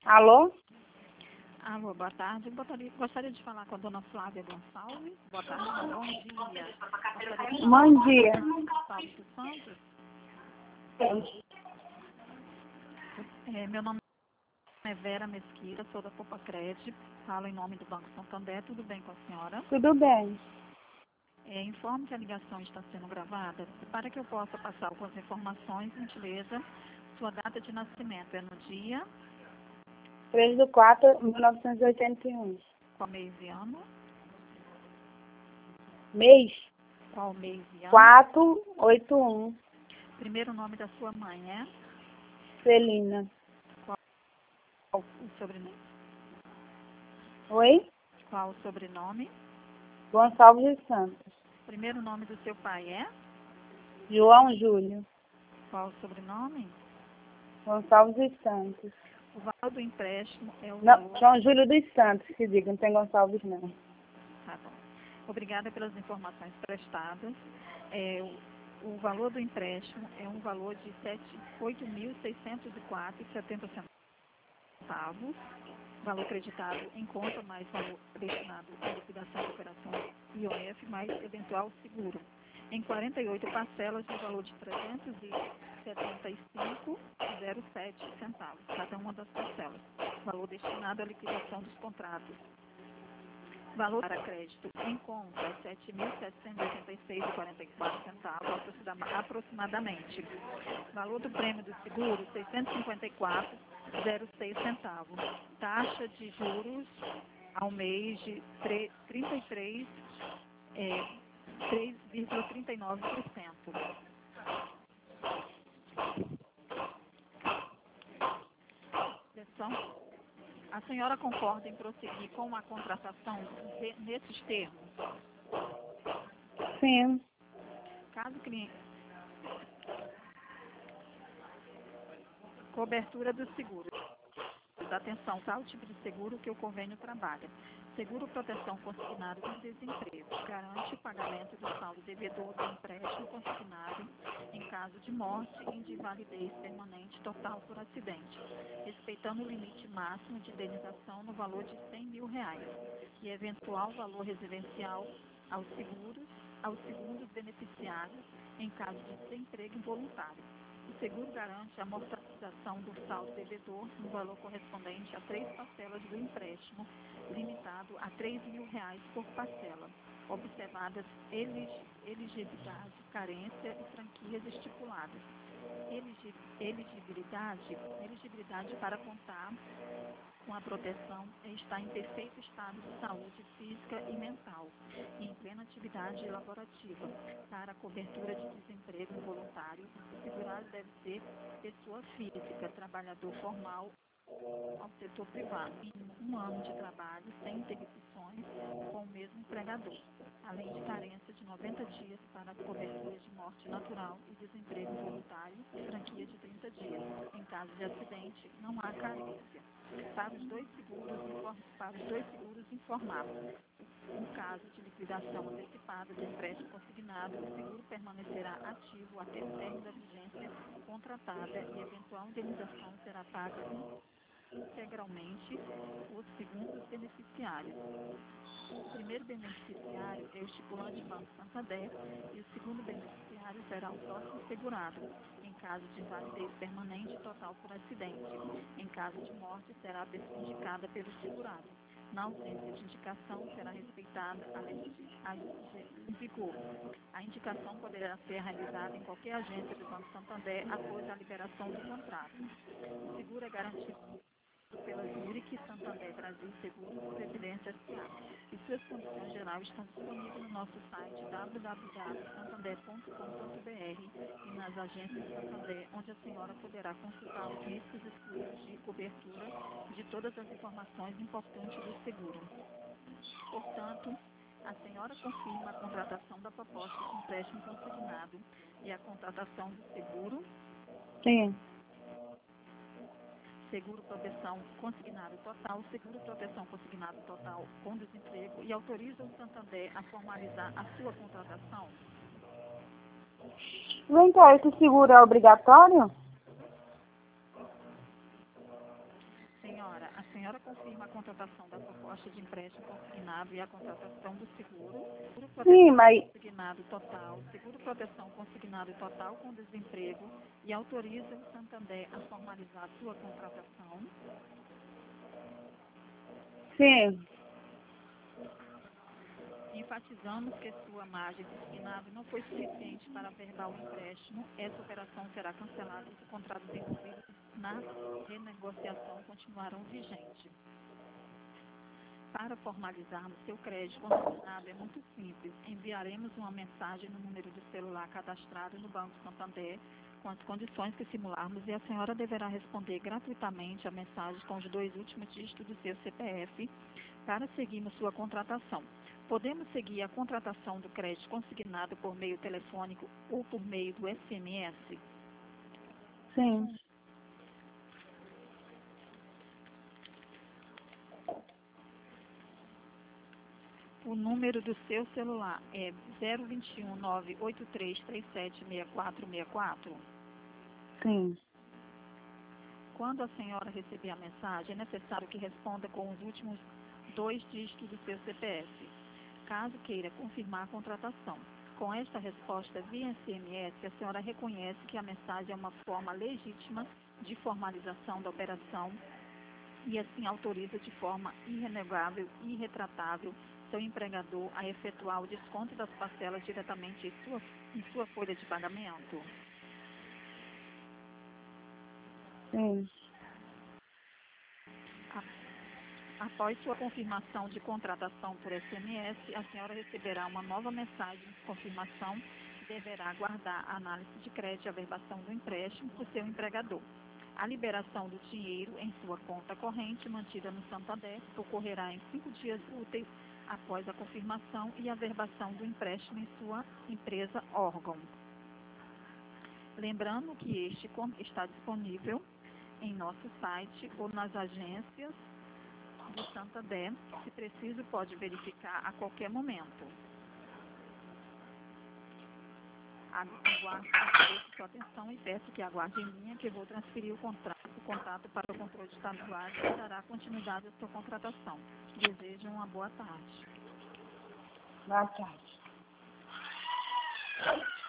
Alô? Alô, boa tarde. Gostaria de falar com a dona Flávia Gonçalves. Boa tarde, não, bom dia. Gostaria de falar Bom dia. com a dona Gonçalves dos Santos. Meu nome é Vera Mesquita, sou da Copacred, falo em nome do Banco Santander. Tudo bem com a senhora? Tudo bem. Informo que a ligação está sendo gravada. Para que eu possa passar algumas informações, gentileza, sua data de nascimento é no dia, 3/4/1981. qual mês e ano? Mês? Qual mês e ano? 481. Primeiro nome da sua mãe é? Celina. Qual o sobrenome? Oi? Qual o sobrenome? Gonçalves dos Santos. Primeiro nome do seu pai é? João Júlio. Qual o sobrenome? Gonçalves dos Santos. O valor do empréstimo é o Não, valor... João Júlio dos Santos, que diga, não tem Gonçalves não. Tá bom. Obrigada pelas informações prestadas. O valor do empréstimo é um valor de R$ 8.604,70. Valor creditado em conta, mais valor destinado à liquidação de operações IOF, mais eventual seguro. Em 48 parcelas, no valor de R$ 375,07, cada uma das parcelas. Valor destinado à liquidação dos contratos. Valor para crédito em conta, R$ 7.786,44, aproximadamente. Valor do prêmio do seguro, R$ 654,06. Taxa de juros ao mês de 3,39%. Atenção. A senhora concorda em prosseguir com a contratação nesses termos? Sim. Caso cliente... Cobertura do seguro. Atenção, tal tipo de seguro que o convênio trabalha. Seguro proteção consignado do desemprego. Garante o pagamento do saldo devedor do empréstimo consignado em caso de morte e de invalidez permanente total por acidente, respeitando o limite máximo de indenização no valor de R$ 100 mil e eventual valor residencial aos segundos beneficiários em caso de desemprego involuntário. O seguro garante a amortização do saldo devedor no valor correspondente a 3 parcelas do empréstimo, limitado a R$ 3 mil por parcela, observadas elegibilidade, carência e franquias estipuladas. Elegibilidade para contar com a proteção está em perfeito estado de saúde física e mental e em plena atividade laborativa. Para a cobertura de desemprego involuntário, o segurado deve ser pessoa física, trabalhador formal ao setor privado, mínimo 1 ano de trabalho sem interrupções com o mesmo empregador, além de carência de 90 dias para a cobertura de morte natural e desemprego involuntário e franquia de 30 dias. Em caso de acidente, não há carência. Para os dois seguros informados, no caso de liquidação antecipada do empréstimo consignado, o seguro permanecerá ativo até o término da vigência contratada e eventual indenização será paga integralmente os segundos beneficiários. O primeiro beneficiário é o estipulante Banco Santander e o segundo beneficiário será o próximo segurado, em caso de invalidez permanente total por acidente. Em caso de morte, será a pessoa indicada pelo segurado. Na ausência de indicação, será respeitada a lei em vigor. A indicação poderá ser realizada em qualquer agência do Banco Santander após a liberação do contrato. O seguro é garantido pela Zurich Santander Brasil Seguros e Previdência S.A. E suas condições gerais estão disponíveis no nosso site www.santander.com.br e nas agências Santander, onde a senhora poderá consultar os riscos excluídos de cobertura de todas as informações importantes do seguro. Portanto, a senhora confirma a contratação da proposta de empréstimo consignado e a contratação do seguro? Sim. Seguro proteção consignado total, seguro proteção consignado total com desemprego e autoriza o Santander a formalizar a sua contratação? Vem cá, esse seguro é obrigatório? Senhora, senhora, a senhora confirma a contratação da proposta de empréstimo consignado e a contratação do seguro Sim, proteção mas consignado total, seguro proteção consignado total com desemprego e autoriza o Santander a formalizar sua contratação. sim, Enfatizamos que sua margem consignada não foi suficiente para averbar o empréstimo. Essa operação será cancelada e os contratos envolvidos na renegociação continuarão vigentes. Para formalizarmos seu crédito consignado é muito simples. Enviaremos uma mensagem no número de celular cadastrado no Banco Santander com as condições que simularmos e a senhora deverá responder gratuitamente a mensagem com os 2 últimos dígitos do seu CPF para seguirmos sua contratação. Podemos seguir a contratação do crédito consignado por meio telefônico ou por meio do SMS? sim. O número do seu celular é 021 983376464. Sim. Quando a senhora receber a mensagem, é necessário que responda com os últimos 2 dígitos do seu CPF, caso queira confirmar a contratação. Com esta resposta via SMS, a senhora reconhece que a mensagem é uma forma legítima de formalização da operação e assim autoriza de forma irrenegável e irretratável seu empregador a efetuar o desconto das parcelas diretamente em sua folha de pagamento. Sim. Após sua confirmação de contratação por SMS, a senhora receberá uma nova mensagem de confirmação que deverá aguardar a análise de crédito e averbação do empréstimo por seu empregador. A liberação do dinheiro em sua conta corrente mantida no Santander ocorrerá em 5 dias úteis após a confirmação e averbação do empréstimo em sua empresa órgão. Lembrando que este está disponível em nosso site ou nas agências do Santander. Se preciso, pode verificar a qualquer momento. Aguardo sua atenção e peço que aguarde em linha que eu vou transferir o contato para o controle de estatuário e dará continuidade à sua contratação. Desejo uma boa tarde. Boa tarde.